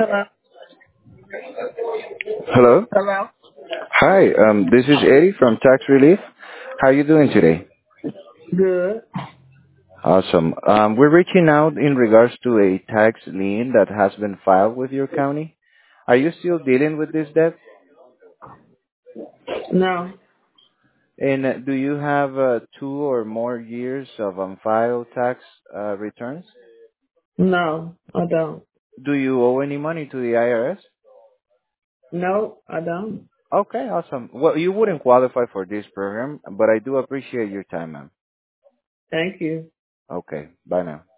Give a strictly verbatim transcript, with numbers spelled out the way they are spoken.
Hello. Hello. Hello. Hi. Um, this is Eddie from Tax Relief. How are you doing today? Good. Awesome. Um, we're reaching out in regards to a tax lien that has been filed with your county. Are you still dealing with this debt? No. And uh, do you have uh, two or more years of unfiled tax uh, returns? No, I don't. Do you owe any money to the I R S? No, I don't. Okay, awesome. Well, you wouldn't qualify for this program, but I do appreciate your time, ma'am. Thank you. Okay, bye now.